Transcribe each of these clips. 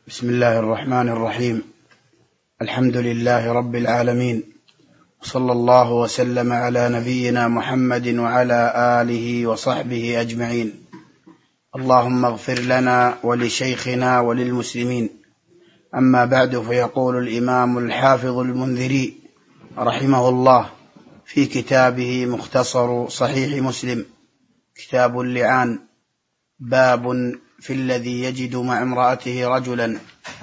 بسم الله الرحمن الرحيم. الحمد لله رب العالمين، صلى الله وسلم على نبينا محمد وعلى آله وصحبه أجمعين. اللهم اغفر لنا ولشيخنا وللمسلمين. أما بعد، فيقول الإمام الحافظ المنذري رحمه الله في كتابه مختصر صحيح مسلم كتاب اللعان: باب في الذي يجد مع امرأته رجلا.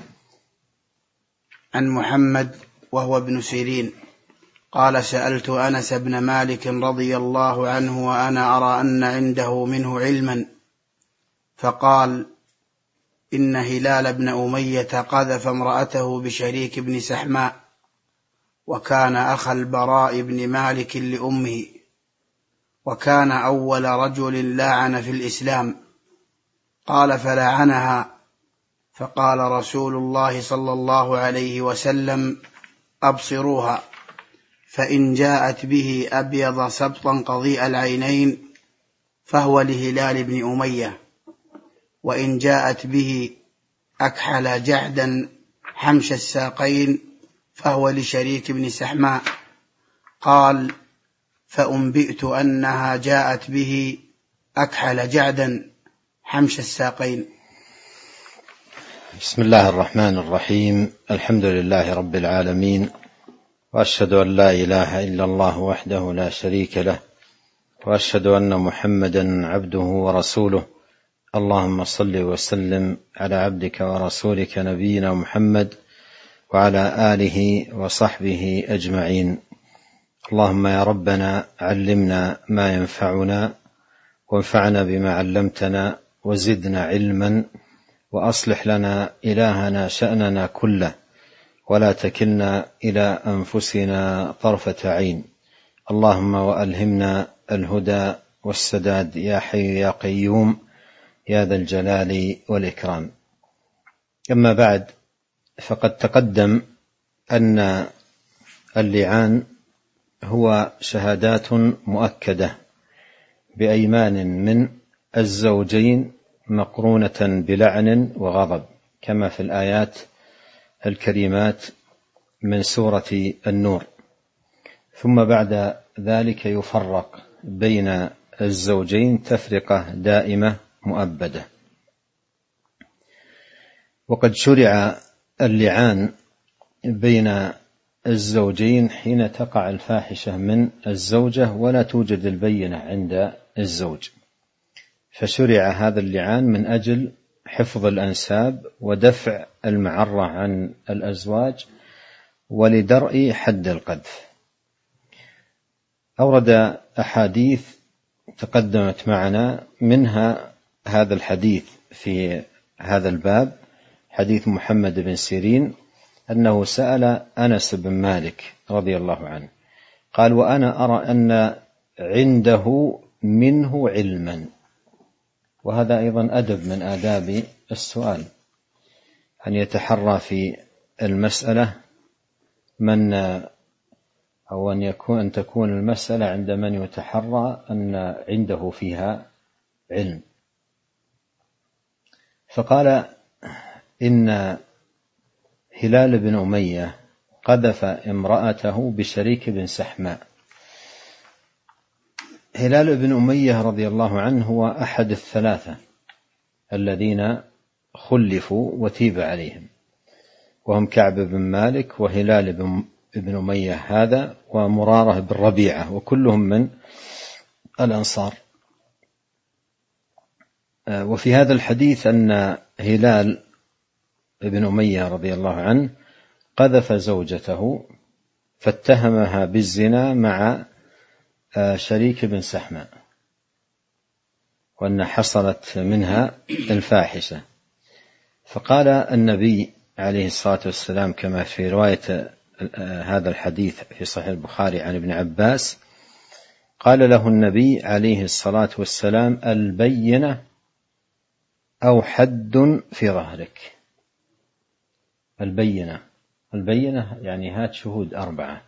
عن محمد وهو ابن سيرين قال: سألت أنس بن مالك رضي الله عنه وأنا أرى أن عنده منه علما، فقال: إن هلال بن أمية قذف امرأته بشريك بن سحماء، وكان أخا البراء بن مالك لأمه، وكان أول رجل لعن في الإسلام. قال: فلعنها، فقال رسول الله صلى الله عليه وسلم: أبصروها، فإن جاءت به أبيض سبطا قضيء العينين فهو لهلال بن أمية، وإن جاءت به أكحل جعدا حمش الساقين فهو لشريك بن سحماء. قال: فأنبئت أنها جاءت به أكحل جعدا حمش الساقين. بسم الله الرحمن الرحيم. الحمد لله رب العالمين، وأشهد أن لا إله إلا الله وحده لا شريك له، وأشهد أن محمدا عبده ورسوله. اللهم صل وسلم على عبدك ورسولك نبينا محمد وعلى آله وصحبه أجمعين. اللهم يا ربنا علمنا ما ينفعنا، وانفعنا بما علمتنا، وزدنا علما، وأصلح لنا إلهنا شأننا كله، ولا تكلنا إلى أنفسنا طرفة عين. اللهم وألهمنا الهدى والسداد يا حي يا قيوم يا ذا الجلال والإكرام. أما بعد، فقد تقدم أن اللعان هو شهادات مؤكدة بأيمان من الزوجين مقرونة بلعن وغضب، كما في الآيات الكريمات من سورة النور. ثم بعد ذلك يفرق بين الزوجين تفرقة دائمة مؤبدة. وقد شرع اللعان بين الزوجين حين تقع الفاحشة من الزوجة ولا توجد البينة عند الزوج، فشرع هذا اللعان من أجل حفظ الأنساب ودفع المعرة عن الأزواج ولدرء حد القذف. أورد أحاديث تقدمت معنا، منها هذا الحديث في هذا الباب، حديث محمد بن سيرين أنه سأل أنس بن مالك رضي الله عنه قال: وأنا أرى أن عنده منه علما. وهذا أيضا أدب من آداب السؤال، أن يتحرى في المسألة أو أن تكون المسألة عند من يتحرى أن عنده فيها علم. فقال: إن هلال بن أمية قذف امرأته بشريك بن سحماء. هلال بن أمية رضي الله عنه هو أحد الثلاثة الذين خلفوا وتيب عليهم، وهم كعب بن مالك وهلال بن أمية هذا ومرارة بن ربيعة، وكلهم من الأنصار. وفي هذا الحديث أن هلال بن أمية رضي الله عنه قذف زوجته فاتهمها بالزنا مع شريك بن سحماء، وأن حصلت منها الفاحشة. فقال النبي عليه الصلاة والسلام كما في رواية هذا الحديث في صحيح البخاري عن ابن عباس، قال له النبي عليه الصلاة والسلام: البينة أو حد في ظهرك. البينة يعني هات شهود 4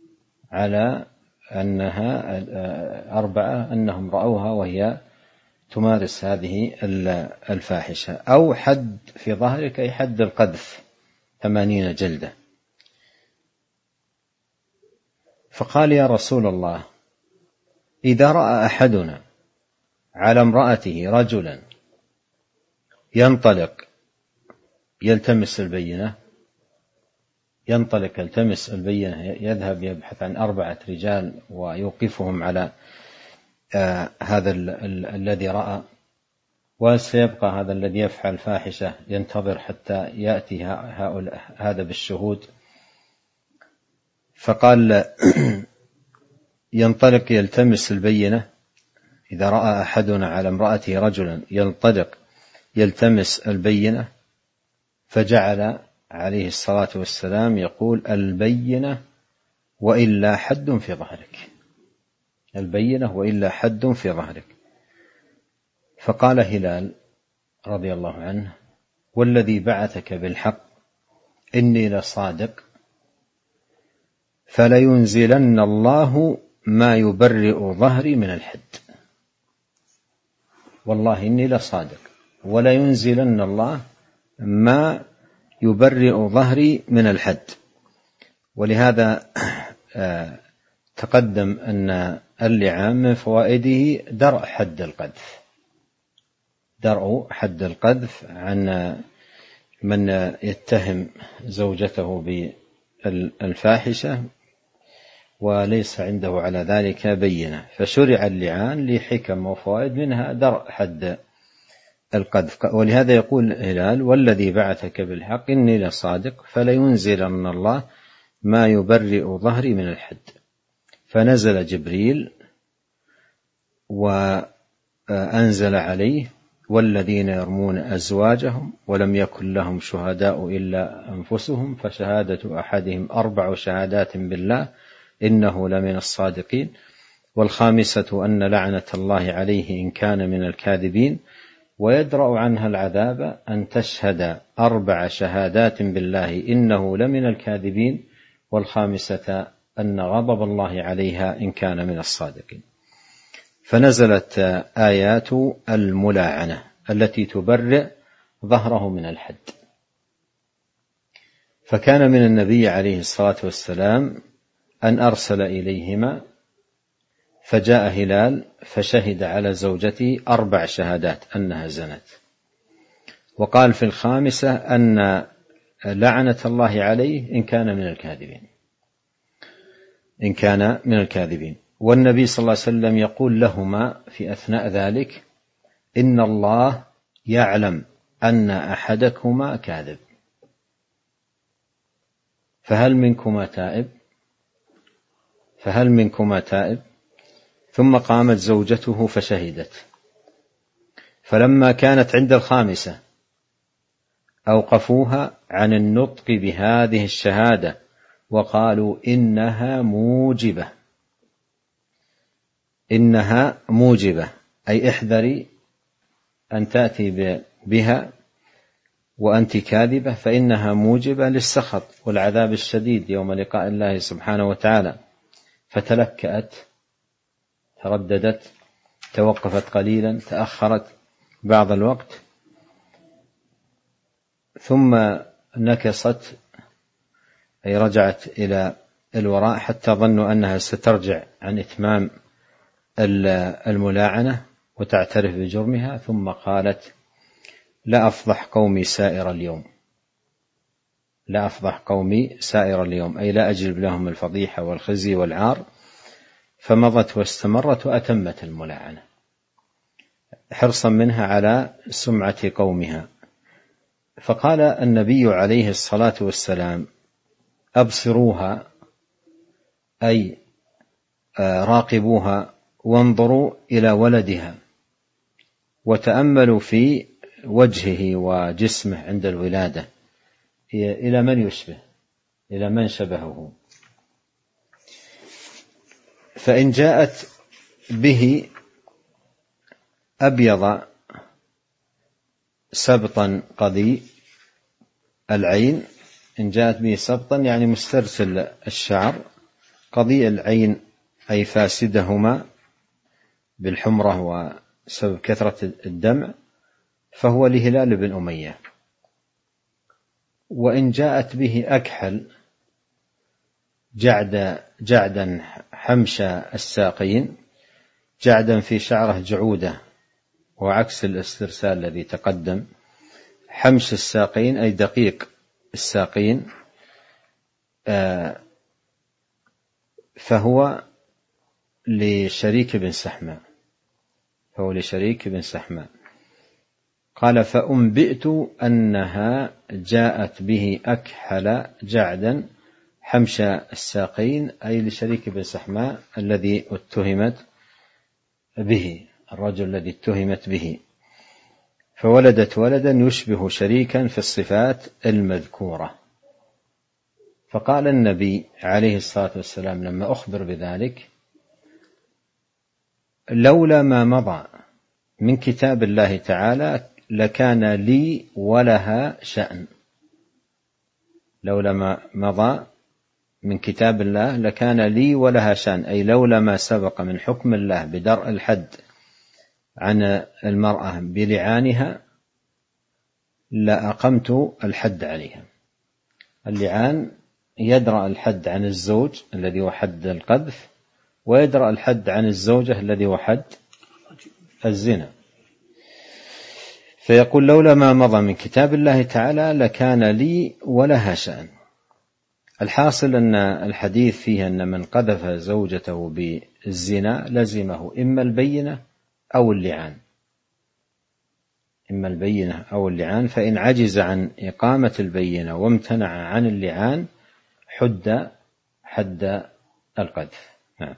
على أنها 4 أنهم رأوها وهي تمارس هذه الفاحشة، أو حد في ظهرك أي حد القذف 80 جلدة. فقال يا رسول الله إذا رأى أحدنا على امرأته رجلا ينطلق يلتمس البينة، يذهب يبحث عن 4 رجال ويوقفهم على هذا الذي رأى، وسيبقى هذا الذي يفعل فاحشة ينتظر حتى يأتي هذا بالشهود. فقال ينطلق يلتمس البينة، إذا رأى أحدنا على امرأته رجلا ينطلق يلتمس البينة، فجعل عليه الصلاة والسلام يقول البينة وإلا حد في ظهرك، البينة وإلا حد في ظهرك. فقال هلال رضي الله عنه والذي بعثك بالحق إني لصادق فلينزلن الله ما يبرئ ظهري من الحد، والله إني لصادق ولينزلن الله ما يبرئ ظهري من الحد. ولهذا تقدم أن اللعان من فوائده درء حد القذف عن من يتهم زوجته بالفاحشة وليس عنده على ذلك بينة، فشرع اللعان لحكم وفوائد، منها درء حد القذف. ولهذا يقول هلال والذي بعثك بالحق إني لصادق فلينزلن الله ما يبرئ ظهري من الحد. فنزل جبريل وأنزل عليه والذين يرمون أزواجهم ولم يكن لهم شهداء إلا أنفسهم فشهادة أحدهم 4 شهادات بالله إنه لمن الصادقين، والخامسة أن لعنة الله عليه إن كان من الكاذبين، ويدرأ عنها العذاب أن تشهد 4 شهادات بالله إنه لمن الكاذبين، والخامسة أن غضب الله عليها إن كان من الصادقين. فنزلت آيات الملاعنة التي تبرئ ظهره من الحد. فكان من النبي عليه الصلاة والسلام أن أرسل إليهما، فجاء هلال فشهد على زوجته 4 شهادات أنها زنت، وقال في الخامسة أن لعنة الله عليه إن كان من الكاذبين. والنبي صلى الله عليه وسلم يقول لهما في أثناء ذلك إن الله يعلم أن أحدكما كاذب فهل منكما تائب؟ ثم قامت زوجته فشهدت، فلما كانت عند الخامسة أوقفوها عن النطق بهذه الشهادة وقالوا إنها موجبة أي احذري أن تأتي بها وأنت كاذبة، فإنها موجبة للسخط والعذاب الشديد يوم لقاء الله سبحانه وتعالى. فتلكأت، ترددت، توقفت قليلا، تأخرت بعض الوقت، ثم نكصت أي رجعت إلى الوراء حتى ظنوا أنها سترجع عن إتمام الملاعنة وتعترف بجرمها، ثم قالت لا أفضح قومي سائر اليوم أي لا أجلب لهم الفضيحة والخزي والعار. فمضت واستمرت وأتمت الملاعنة حرصا منها على سمعة قومها. فقال النبي عليه الصلاة والسلام أبصروها أي راقبوها وانظروا إلى ولدها وتأملوا في وجهه وجسمه عند الولادة إلى من يشبه، إلى من شبهه. فإن جاءت به أبيض سبطا قضي العين، إن جاءت به سبطا يعني مسترسل الشعر، قضي العين أي فاسدهما بالحمرة بسبب كثرة الدمع فهو لهلال بن أمية. وإن جاءت به أكحل جعدا حمش الساقين، جعدا في شعره جعودة وعكس الاسترسال الذي تقدم، حمش الساقين أي دقيق الساقين، فهو لشريك بن سحماء. قال فأنبئت أنها جاءت به أكحل جعدا حمش الساقين، أي لشريك بن سحماء الذي اتهمت به، الرجل الذي اتهمت به، فولدت ولدا يشبه شريكا في الصفات المذكورة. فقال النبي عليه الصلاة والسلام لما أخبر بذلك: لولا ما مضى من كتاب الله تعالى لكان لي ولها شأن. لولا ما مضى من كتاب الله لكان لي ولها شأن، أي لولا ما سبق من حكم الله بدرء الحد عن المرأة بلعانها لأقمت الحد عليها. اللعان يدرأ الحد عن الزوج الذي هو حد القذف، ويدرأ الحد عن الزوجة الذي هو حد الزنا. فيقول: لولا ما مضى من كتاب الله تعالى لكان لي ولها شأن. الحاصل أن الحديث فيه أن من قذف زوجته بالزنا لزمه إما البينة أو اللعان، فإن عجز عن إقامة البينة وامتنع عن اللعان حد القذف. نعم.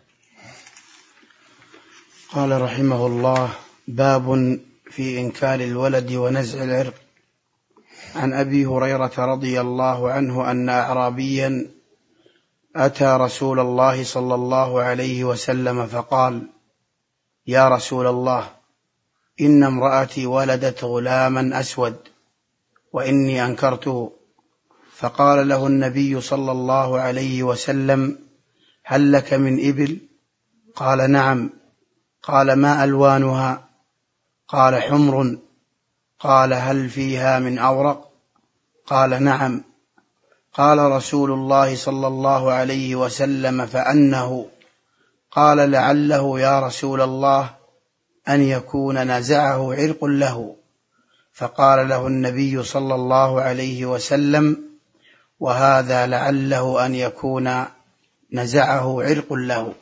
قال رحمه الله: باب في إنكار الولد ونزع العرق. عن أبي هريرة رضي الله عنه أن أعرابيا أتى رسول الله صلى الله عليه وسلم فقال: يا رسول الله، إن امرأتي ولدت غلاما أسود وإني أنكرته. فقال له النبي صلى الله عليه وسلم: هل لك من إبل؟ قال: نعم. قال: ما ألوانها؟ قال: حمر. قال: هل فيها من أورق؟ قال: نعم. قال رسول الله صلى الله عليه وسلم فأنه. قال: لعله يا رسول الله أن يكون نزعه عرق له. فقال له النبي صلى الله عليه وسلم: وهذا لعله أن يكون نزعه عرق له.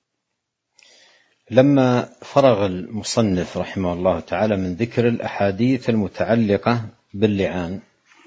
لما فرغ المصنف رحمه الله تعالى من ذكر الأحاديث المتعلقة باللعان،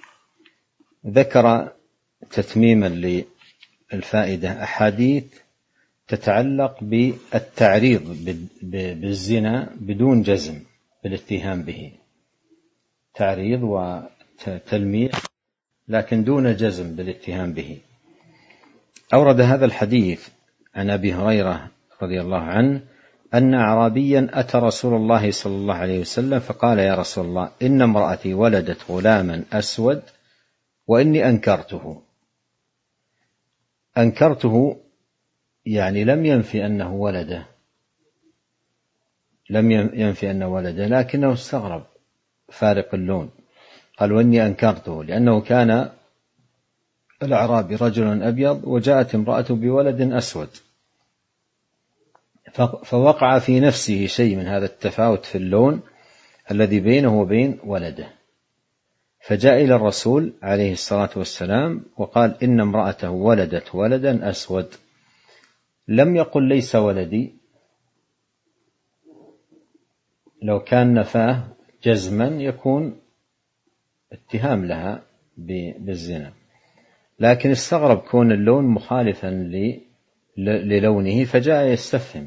ذكر تتميما للفائدة أحاديث تتعلق بالتعريض بالزنا بدون جزم بالاتهام به، تعريض وتلميح لكن دون جزم بالاتهام به. أورد هذا الحديث عن أبي هريرة رضي الله عنه أن أعرابيا أتى رسول الله صلى الله عليه وسلم فقال: يا رسول الله، إن امرأتي ولدت غلاما أسود وإني أنكرته، يعني لم ينفي أنه ولده، لكنه استغرب فارق اللون. قال: وإني أنكرته، لأنه كان الأعرابي رجل أبيض وجاءت امرأته بولد أسود، فوقع في نفسه شيء من هذا التفاوت في اللون الذي بينه وبين ولده، فجاء إلى الرسول عليه الصلاة والسلام وقال: إن امرأته ولدت ولدا أسود. لم يقل: ليس ولدي، لو كان نفاه جزما يكون اتهام لها بالزنا، لكن استغرب كون اللون مخالفا للونه، فجاء يستفهم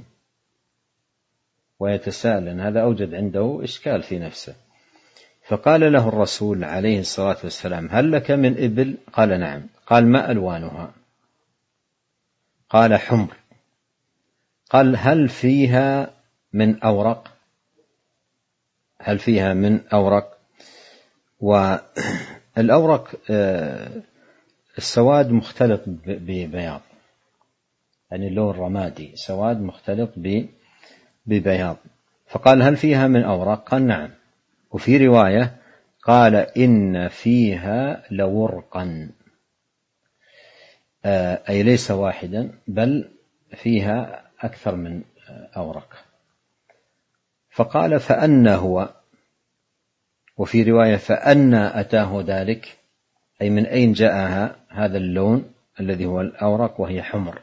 ويتساءل، أن هذا أوجد عنده إشكال في نفسه. فقال له الرسول عليه الصلاة والسلام: هل لك من إبل؟ قال: نعم. قال: ما ألوانها؟ قال: حمر. قال: هل فيها من أورق؟ والأورق السواد مختلط ببياض، يعني اللون رمادي، سواد مختلط ببياض. فقال: هل فيها من أورق؟ قال: نعم. وفي رواية قال: إن فيها لورقا، أي ليس واحدا بل فيها أكثر من أورق. فقال: فأنى هو؟ وفي رواية: فأنى أتاه ذلك، أي من أين جاء هذا اللون الذي هو الأورق وهي حمر؟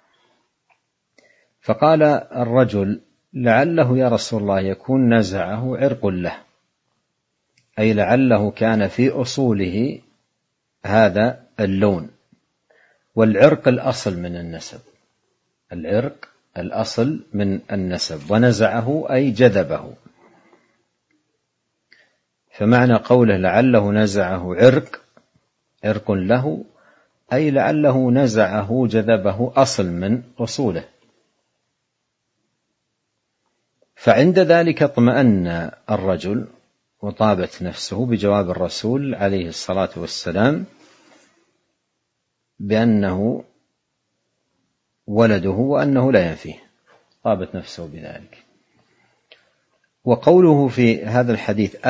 فقال الرجل: لعله يا رسول الله يكون نزعه عرق له، أي لعله كان في أصوله هذا اللون، والعرق الأصل من النسب، العرق الأصل من النسب، ونزعه أي جذبه. فمعنى قوله لعله نزعه عرق له، أي لعله نزعه جذبه أصل من أصوله. فعند ذلك اطمأن الرجل وطابت نفسه بجواب الرسول عليه الصلاة والسلام بأنه ولده وأنه لا ينفيه، طابت نفسه بذلك. وقوله في هذا الحديث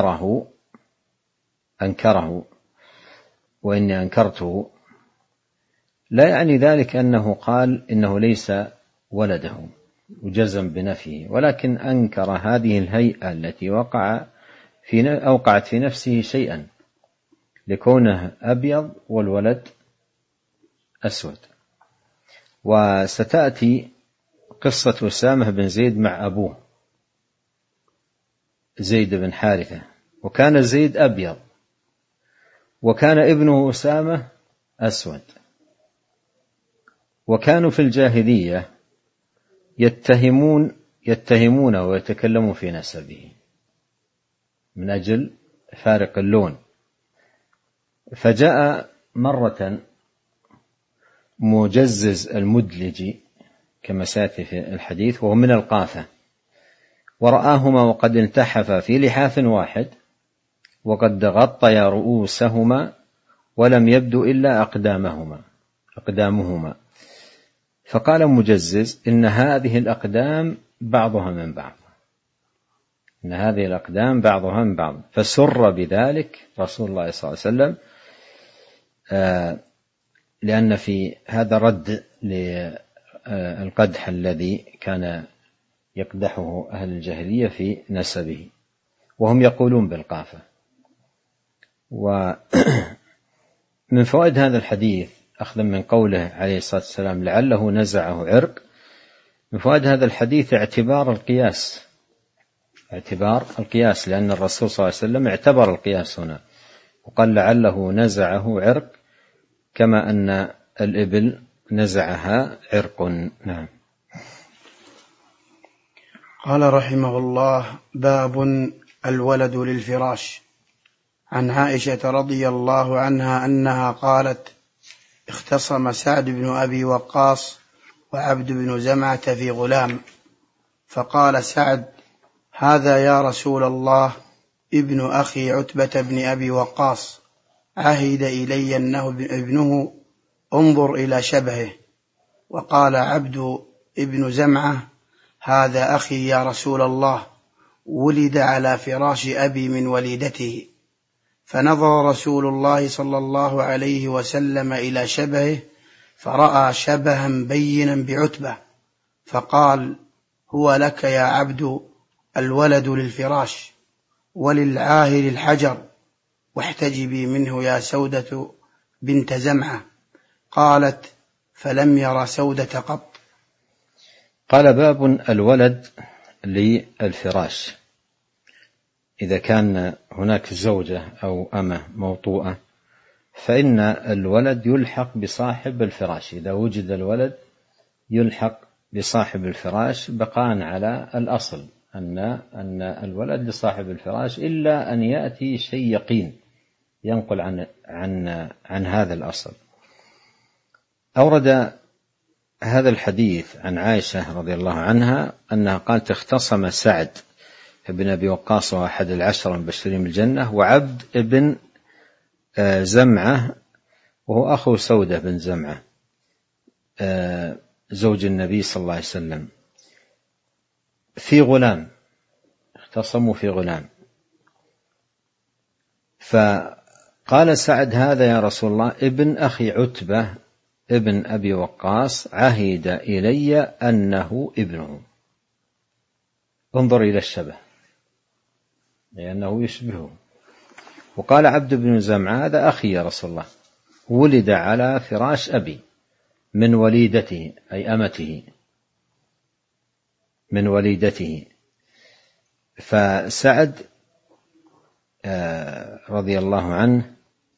أنكره وإني أنكرته، لا يعني ذلك أنه قال إنه ليس ولده وجزم بنفيه، ولكن أنكر هذه الهيئة التي أوقعت في نفسه شيئا، لكونه أبيض والولد أسود. وستأتي قصة أسامة بن زيد مع أبوه زيد بن حارثة، وكان زيد أبيض وكان ابنه أسامة أسود، وكانوا في الجاهلية يتهمون ويتكلمون في نسبه من أجل فارق اللون. فجاء مرة مجزز المدلجي كما سيأتي في الحديث، وهو من القافة، ورآهما وقد التحفا في لحاف واحد وقد غطيا رؤوسهما ولم يبدو إلا أقدامهما. فقال مجزز: إن هذه الأقدام بعضها من بعض، فسر بذلك رسول الله صلى الله عليه وسلم، لأن في هذا رد للقدح الذي كان يقدحه أهل الجاهلية في نسبه، وهم يقولون بالقافة. ومن فوائد هذا الحديث أخذا من قوله عليه الصلاة والسلام لعله نزعه عرق، من فوائد هذا الحديث اعتبار القياس، لأن الرسول صلى الله عليه وسلم اعتبر القياس هنا وقال لعله نزعه عرق، كما أن الإبل نزعها عرق. نعم. قال رحمه الله: باب الولد للفراش. عن عائشة رضي الله عنها أنها قالت: اختصم سعد بن أبي وقاص وعبد بن زمعة في غلام، فقال سعد: هذا يا رسول الله ابن أخي عتبة بن أبي وقاص، عهد إلي أنه ابنه، انظر إلى شبهه. وقال عبد ابن زمعة: هذا أخي يا رسول الله، ولد على فراش أبي من وليدته. فنظر رسول الله صلى الله عليه وسلم إلى شبهه فرأى شبها بينا بعتبة، فقال: هو لك يا عبد الولد للفراش، وللعاهر الحجر، واحتجبي منه يا سودة بنت زمعة. قالت: فلم ير سودة قط. قال: باب الولد للفراش. إذا كان هناك زوجة أو أمة موطوءة فإن الولد يلحق بصاحب الفراش، إذا وجد الولد يلحق بصاحب الفراش بقاء على الأصل أن الولد لصاحب الفراش، إلا أن يأتي شيء يقين ينقل عن هذا الأصل. أورد هذا الحديث عن عائشة رضي الله عنها أنها قالت: اختصم سعد بن أبي وقاص وأحد العشر المبشرين بالجنة وعبد ابن زمعة وهو أخو سودة بن زمعة زوج النبي صلى الله عليه وسلم في غلام. اختصموا في غلام. فقال سعد: هذا يا رسول الله ابن أخي عتبة ابن أبي وقاص عهد إلي أنه ابنه. انظر إلى الشبه، لأنه يشبهه. وقال عبد بن زمعة: هذا أخي يا رسول الله، ولد على فراش أبي من وليدته، أي أمته من وليدته. فسعد رضي الله عنه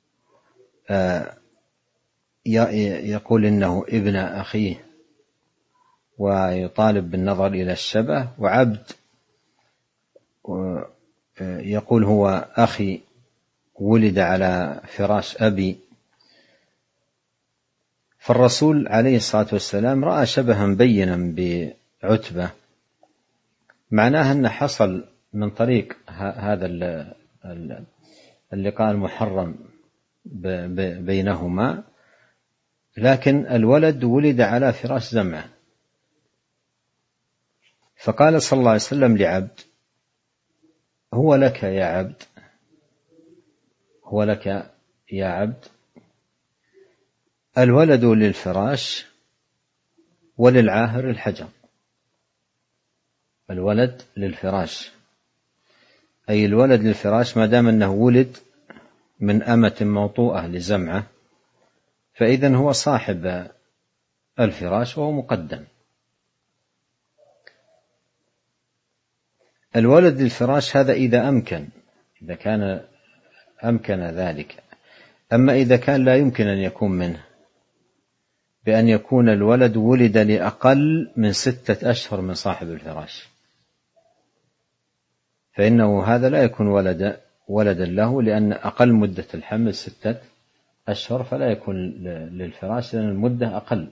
يقول إنه ابن أخيه ويطالب بالنظر إلى الشبه، وعبد يقول هو أخي ولد على فراش أبي. فالرسول عليه الصلاة والسلام رأى شبها بينا بعتبة، معناها أن حصل من طريق هذا اللقاء المحرم بينهما، لكن الولد ولد على فراش زمعة. فقال صلى الله عليه وسلم لعبد: هو لك يا عبد، هو لك يا عبد، الولد للفراش وللعاهر الحجر. الولد للفراش، أي الولد للفراش ما دام أنه ولد من أمة موطوءة لزمعة، فإذن هو صاحب الفراش وهو مقدم. الولد للفراش هذا إذا أمكن، إذا كان أمكن ذلك. أما إذا كان لا يمكن أن يكون منه، بأن يكون الولد ولد لأقل من 6 أشهر من صاحب الفراش، فإنه هذا لا يكون ولدا له، لأن أقل مدة الحمل 6 أشهر، فلا يكون للفراش لأن المدة أقل.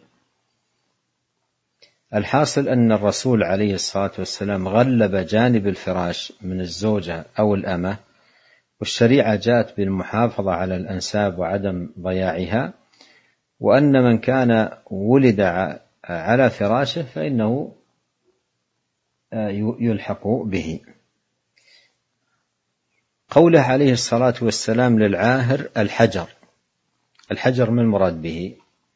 الحاصل أن الرسول عليه الصلاة والسلام غلب جانب الفراش من الزوجة أو الأمة، والشريعة جاءت بالمحافظة على الأنساب وعدم ضياعها، وأن من كان ولد على فراشه فإنه يلحق به. قوله عليه الصلاة والسلام للعاهر الحجر، الحجر ما المراد به؟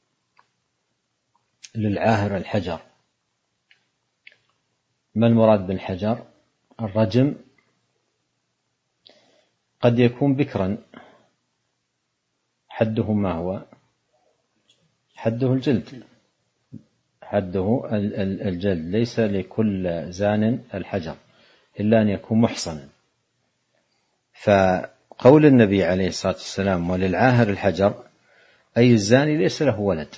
للعاهر الحجر، ما المراد بالحجر؟ الرجم. قد يكون بكرا، حده ما هو؟ حده الجلد، حده الجلد، ليس لكل زان الحجر إلا أن يكون محصنا. فقول النبي عليه الصلاة والسلام وللعاهر الحجر، أي الزاني ليس له ولد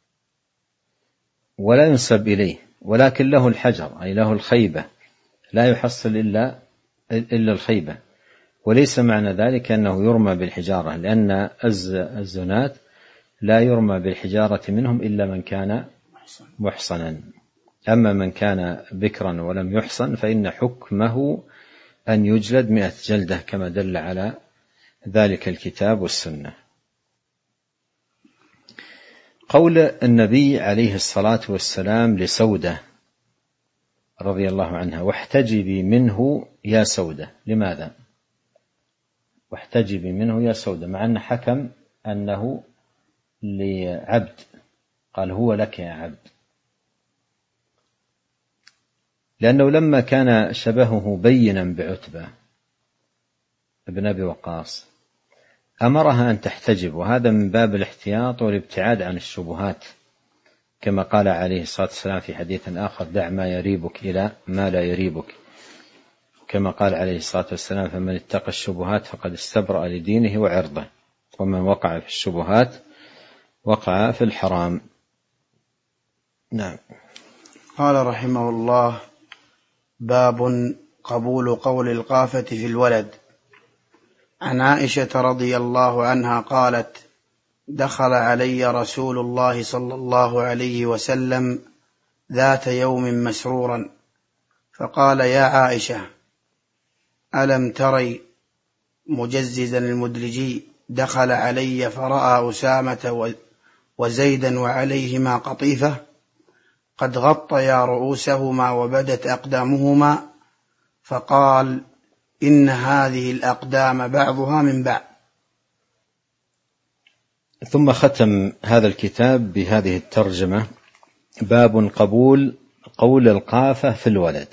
ولا ينسب إليه، ولكن له الحجر، أي له الخيبة، لا يحصل إلا الخيبة. وليس معنى ذلك أنه يرمى بالحجارة، لأن الزنات لا يرمى بالحجارة منهم إلا من كان محصنا. أما من كان بكرا ولم يحصن فإن حكمه أن يجلد 100 جلدة كما دل على ذلك الكتاب والسنة. قول النبي عليه الصلاة والسلام لسودة رضي الله عنها: واحتجبي منه يا سودة. لماذا واحتجبي منه يا سودة، مع أن حكم أنه لعبد، قال هو لك يا عبد؟ لأنه لما كان شبهه بينا بعتبة ابن أبي وقاص أمرها أن تحتجب، وهذا من باب الاحتياط والابتعاد عن الشبهات، كما قال عليه الصلاة والسلام في حديث آخر: دع ما يريبك إلى ما لا يريبك، كما قال عليه الصلاة والسلام: فمن اتقى الشبهات فقد استبرأ لدينه وعرضه، ومن وقع في الشبهات وقع في الحرام. نعم. قال رحمه الله: باب قبول قول القافة في الولد. عن عائشة رضي الله عنها قالت: دخل علي رسول الله صلى الله عليه وسلم ذات يوم مسرورا فقال: يا عائشة، ألم تري مجززا المدلجي دخل علي فرأى أسامة وزيدا وعليهما قطيفة قد غطيا رؤوسهما وبدت أقدامهما، فقال: إن هذه الأقدام بعضها من بعض. ثم ختم هذا الكتاب بهذه الترجمة: باب قبول قول القافة في الولد.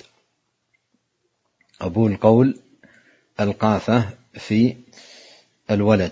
قبول قول القافة في الولد.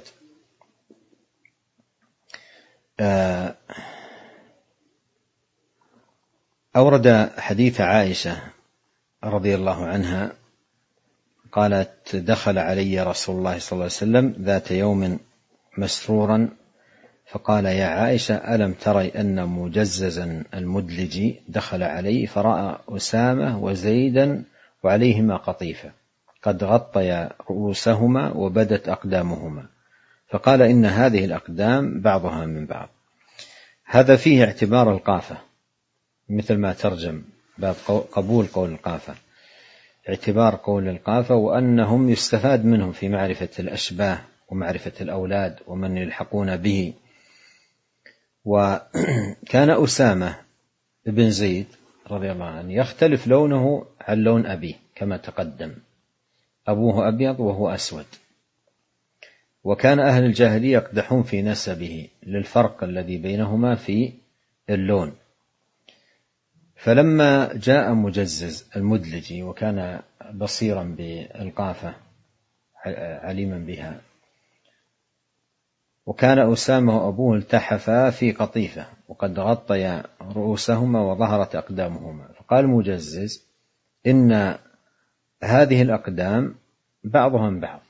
أورد حديث عائشة رضي الله عنها قالت: دخل علي رسول الله صلى الله عليه وسلم ذات يوم مسرورا فقال: يا عائشة، ألم تري أن مجززا المدلج دخل علي فرأى أسامة وزيدا وعليهما قطيفة قد غطيا رؤوسهما وبدت أقدامهما، فقال: إن هذه الأقدام بعضها من بعض. هذا فيه اعتبار القافة مثل ما ترجم باب قبول قول القافة، اعتبار قول القافة، وأنهم يستفاد منهم في معرفة الأشباه ومعرفة الأولاد ومن يلحقون به. وكان أسامة بن زيد رضي الله عنه يختلف لونه عن لون أبيه كما تقدم، أبوه أبيض وهو أسود، وكان أهل الجاهلية يقدحون في نسبه للفرق الذي بينهما في اللون. فلما جاء مجزز المدلجي وكان بصيرا بالقافة عليما بها، وكان أسامة وأبوه التحفا في قطيفة وقد غطيا رؤوسهما وظهرت أقدامهما، فقال مجزز: إن هذه الأقدام بعضها من بعض.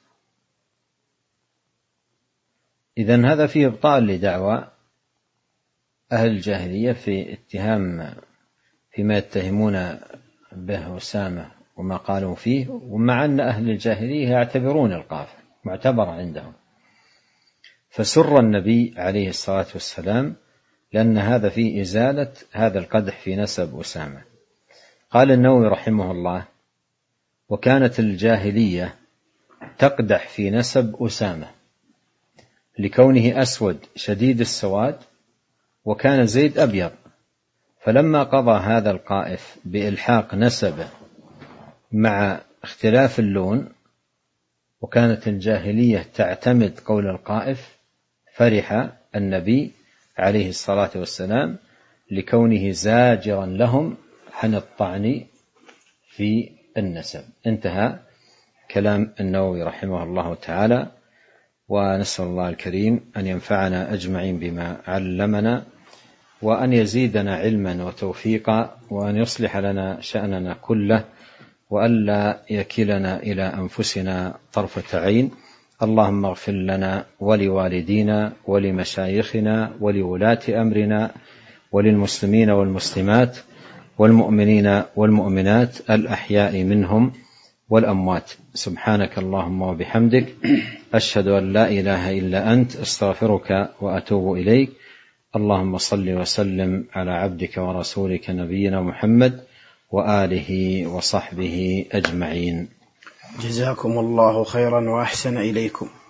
إذن هذا فيه إبطال لدعوى أهل الجاهلية في اتهام فيما يتهمون به أسامة وما قالوا فيه، ومع أن أهل الجاهلية يعتبرون القافة معتبرة عندهم. فسر النبي عليه الصلاة والسلام لأن هذا فيه إزالة هذا القدح في نسب أسامة. قال النووي رحمه الله: وكانت الجاهلية تقدح في نسب أسامة لكونه أسود شديد السواد، وكان زيد أبيض، فلما قضى هذا القائف بإلحاق نسبه مع اختلاف اللون، وكانت الجاهلية تعتمد قول القائف، فرح النبي عليه الصلاة والسلام لكونه زاجرا لهم عن الطعن في النسب. انتهى كلام النووي رحمه الله تعالى، ونسأل الله الكريم أن ينفعنا أجمعين بما علمنا، وأن يزيدنا علما وتوفيقا، وأن يصلح لنا شأننا كله، وألا يكلنا إلى أنفسنا طرفة عين. اللهم اغفر لنا ولوالدينا ولمشايخنا ولولاة أمرنا وللمسلمين والمسلمات والمؤمنين والمؤمنات الأحياء منهم والأموات. سبحانك اللهم وبحمدك، أشهد أن لا إله إلا أنت، أستغفرك وأتوب إليك. اللهم صل وسلم على عبدك ورسولك نبينا محمد وآله وصحبه أجمعين. جزاكم الله خيرا وأحسن إليكم.